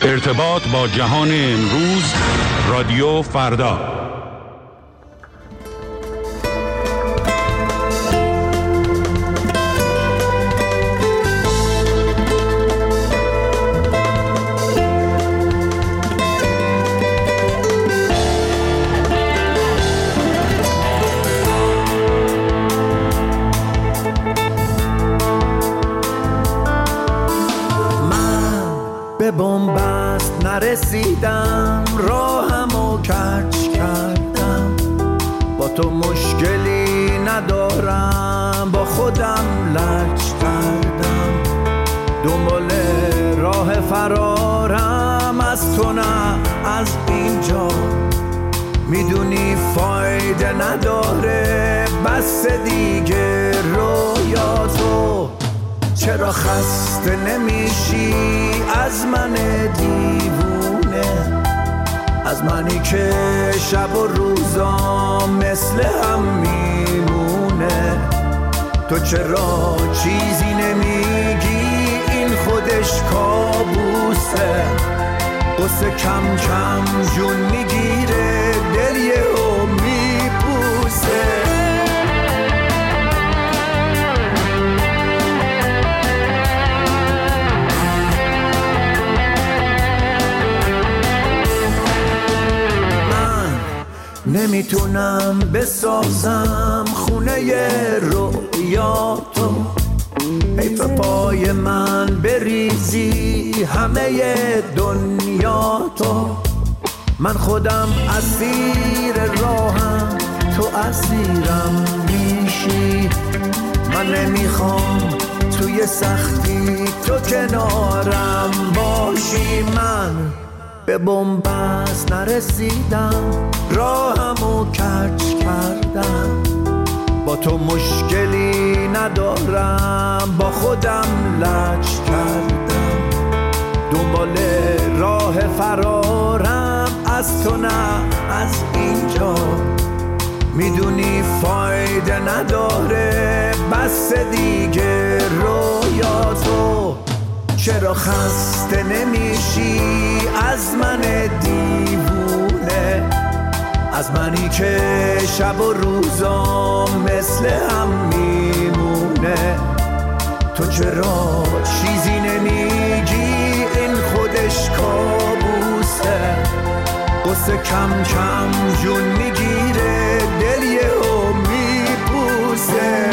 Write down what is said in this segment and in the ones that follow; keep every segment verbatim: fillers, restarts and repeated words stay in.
ارتباط با جهان امروز، رادیو فردا. به بنبست نرسیدم، راهمو کج کردم. با تو مشکلی ندارم، با خودم لج کردم. دنبال راه فرارم از تو، نه از اینجا. میدونی فایده نداره، بس دیگه رویاتو. چرا خسته نمیشی از من دیوونه، از منی که شب و روزا مثل هم میمونه؟ تو چرا چیزی نمیگی؟ این خودش کابوسه. قصه کم کم جون میگیره، دل یهو میپوسه. نمیتونم بسازم خونه رویاتو، حیف پای من بریزی همه دنیاتو. من خودم اسیر راهم، تو اسیرم میشی. من نمیخوام توی سختی تو کنارم باشی. من به بنبست نرسیدم، راهمو کج کردم. با تو مشکلی ندارم، با خودم لج کردم. دنبال راه فرارم از تو، نه از اینجا. میدونی فایده نداره، بس دیگه رویاتو. چرا خسته نمیشی از من دیوونه، از منی که شب و روزا مثل هم میمونه؟ تو چرا چیزی نمیگی؟ این خودش کابوسه. قصه کم کم جون میگیره، دل یهو میپوسه.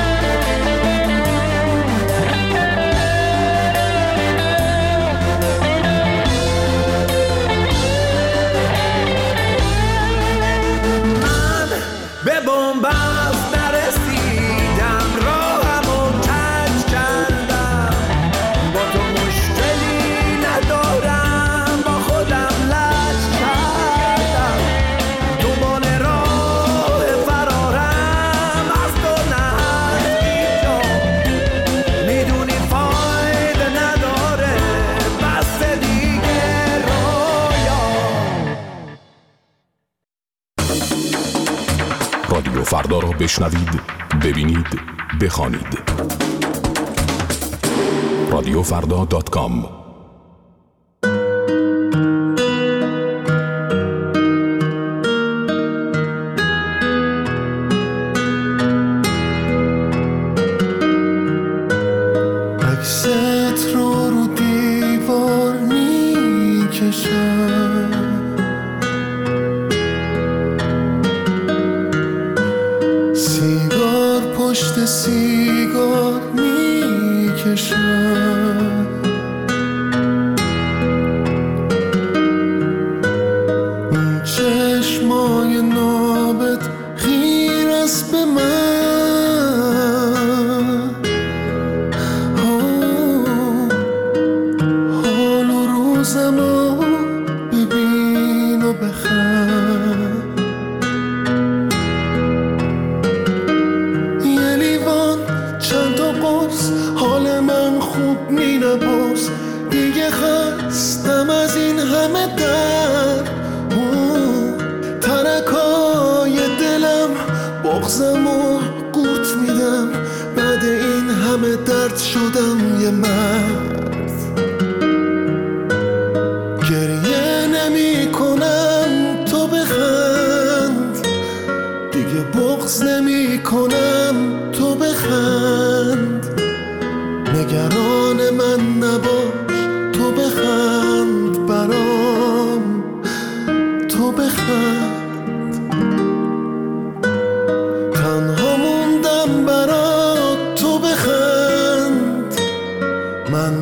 به بنبست نرسیدم، راهمو کج کردم. با تو مشکلی ندارم، با خودم لج کردم. دنبال راه فرارم از تو، نه از اینجا. میدونی فایده نداره، بس دیگه رویا. رادیو فردا را بشنوید، ببینید، بخوانید. رادیو فردا دات کام. عکست رو رو دیوار میکشم، سیگار پشت سیگار میکشم. اون چشمای نابت خیر است به من. حال و روزمو ببین و بخند. حال من خوب می نباز، دیگه خستم از این همه درد. ترکای دلم بغزم و قورت میدم، بعد این همه درد شدم یه مرد.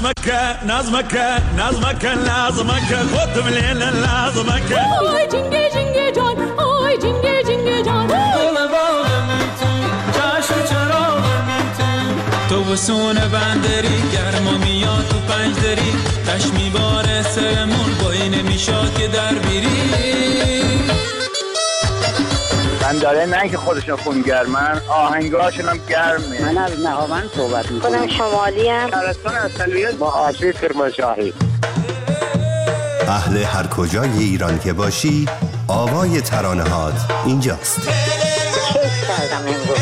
نظمك نظمك نظمك لازمك خود مليل لازمك آی جنگه جنگه جان آی جنگه جنگه جان گل باغ میتون چشم چراغ میتون تو بسون بندری گرما میاد تو پنجدری تش میباره سرمون بایی نمیشاد که در بیری من داره نه که خودشون خونگرمن آهنگاشون هم گرمه. من از نهاوند صحبت میکنم. خودم شمالی ام. شهرستان اصلیت با آشی کرمانشاهی. اهل هر کجای ایران که باشی آوای ترانه هات اینجاست. کیف کردم امروز.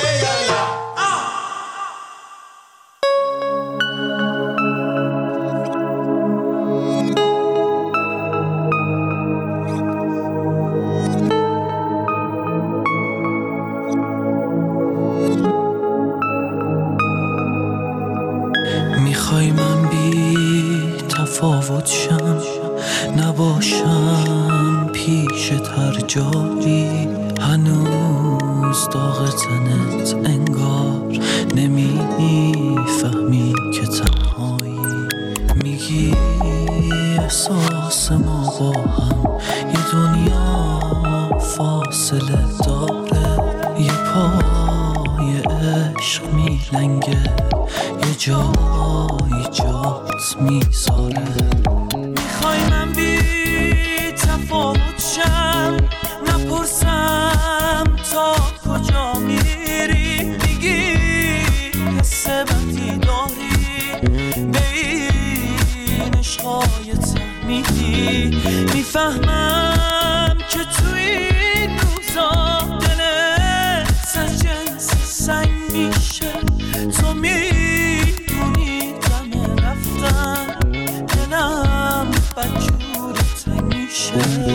میخوای من بی تفاوت شم نباشم پیشت هر جایی هنوز داغ تنت انگار نمیفهمی که تنهایی میگی احساس ما با هم یه دنیا فاصله داره یه پای عشق میلنگه یه جایی جات میذاره میخوای من بی تفاوت شم نپرسم تا کجا میری میگی حس بدی داری به این عشقای تحمیدی میفهمم که توی این روزا دلت از جنس سنگ میشه تو میدونی دم رفتن دلم بدجور تنگ میشه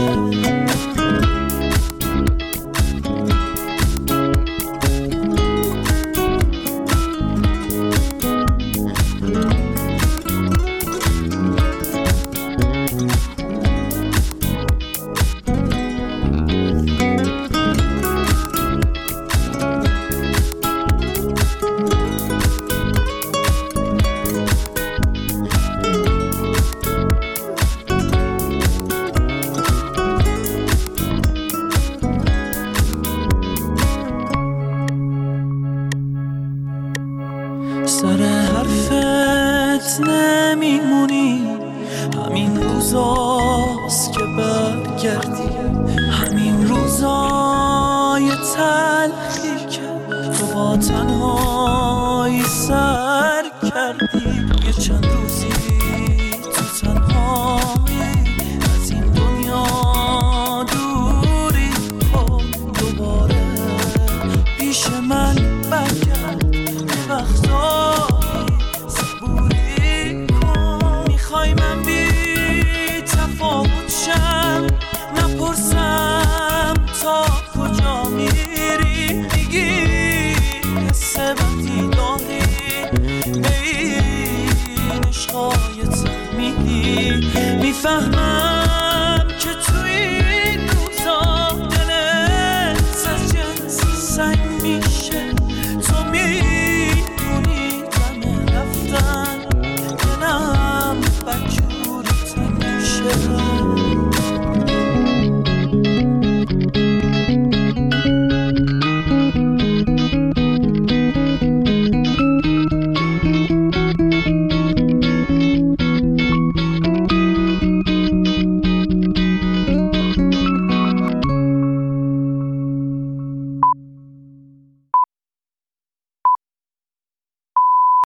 سر حرفت نمیمونی همین روزاست که برگردی همین روزای تلخی که تو با تنهایی سر کردی یه چند روزی تو تنهایی از این دنیا دوری کن دوباره پیش من برگرد وقتایی صبوری کن میخوای من بی تفاوت شم نپرسم تا کجا میری میگی حس بدی داری به این عشقای تحمیدی میفهمم